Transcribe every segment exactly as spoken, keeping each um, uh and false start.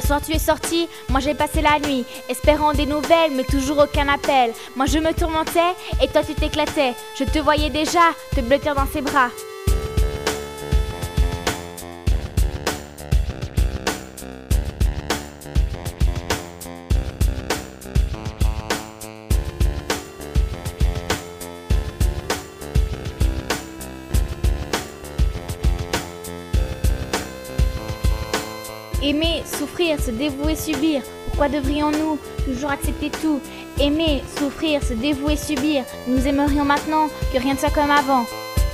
Hier soir tu es sorti, moi j'ai passé la nuit, espérant des nouvelles mais toujours aucun appel. Moi je me tourmentais et toi tu t'éclatais. Je te voyais déjà te blottir dans ses bras. Aimer, souffrir, se dévouer, subir. Pourquoi devrions-nous toujours accepter tout? Aimer, souffrir, se dévouer, subir. Nous aimerions maintenant que rien ne soit comme avant.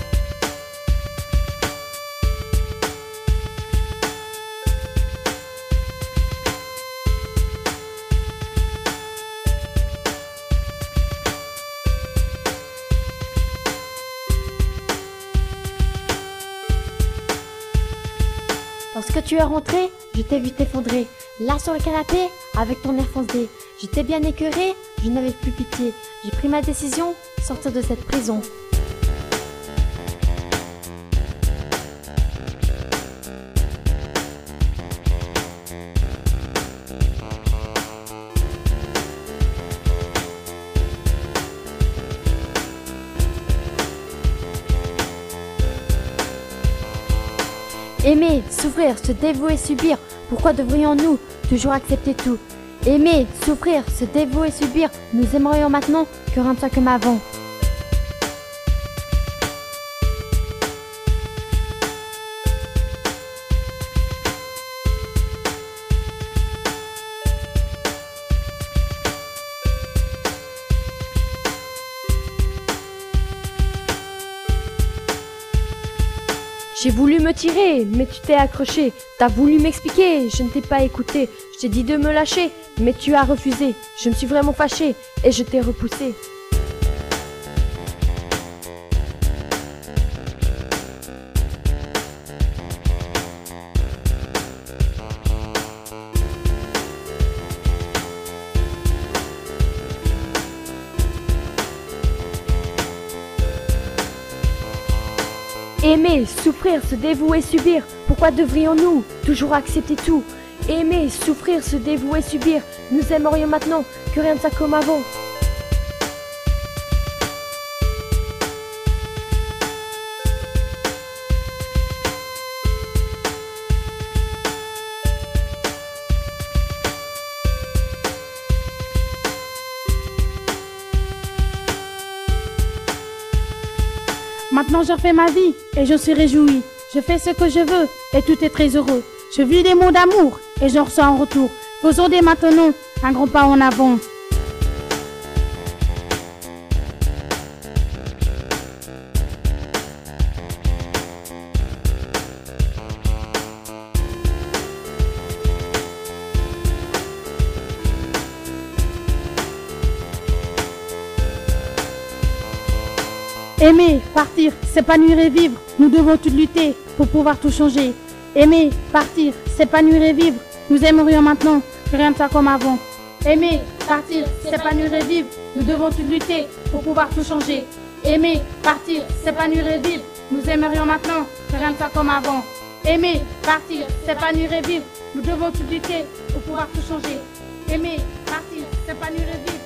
Lorsque tu es rentré, je t'ai vu t'effondrer, là sur le canapé, avec ton air foncé. Je t'ai bien écœuré, je n'avais plus pitié. J'ai pris ma décision, sortir de cette prison. Aimer, souffrir, se dévouer, subir. Pourquoi devrions-nous toujours accepter tout? Aimer, souffrir, se dévouer, subir. Nous aimerions maintenant que rien ne soit comme avant. J'ai voulu me tirer, mais tu t'es accroché. T'as voulu m'expliquer, je ne t'ai pas écouté. Je t'ai dit de me lâcher, mais tu as refusé. Je me suis vraiment fâché et je t'ai repoussé. Aimer, souffrir, se dévouer, subir. Pourquoi devrions-nous toujours accepter tout? Aimer, souffrir, se dévouer, subir. Nous aimerions maintenant que rien ne soit comme avant. Maintenant je refais ma vie et je suis réjouie. Je fais ce que je veux et tout est très heureux. Je vis des mots d'amour et j'en reçois en retour. Faisons dès maintenant un grand pas en avant. Aimer, partir, s'épanouir et vivre. Nous devons toutes lutter pour pouvoir tout changer. Aimer, partir, s'épanouir et vivre. Nous aimerions maintenant que rien ne soit comme avant. Aimer, partir, s'épanouir et vivre. Nous devons toutes lutter pour pouvoir tout changer. Aimer, partir, s'épanouir et vivre. Nous aimerions maintenant que rien ne soit comme avant. Aimer, partir, s'épanouir et vivre. Nous devons toutes lutter pour pouvoir tout changer. Aimer, partir, s'épanouir et vivre.